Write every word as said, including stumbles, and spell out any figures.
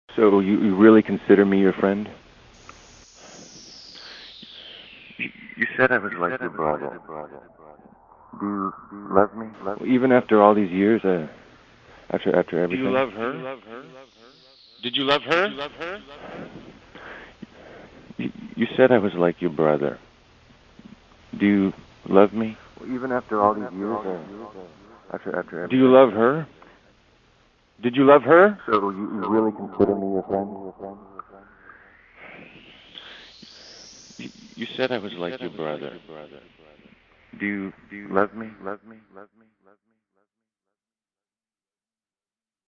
So you, you really consider me your friend? You said I was like your brother. Do you love me? Well, even after all these years, uh, after after Do you everything? love her? Did you love her? You, you said I was like your brother. Do you love me? Well, even after all these years, uh, after after Do everything. you love her? Did you love her? So you, you really consider me your friend? You, you said I was like your brother. Do you love me? Love me? Love me?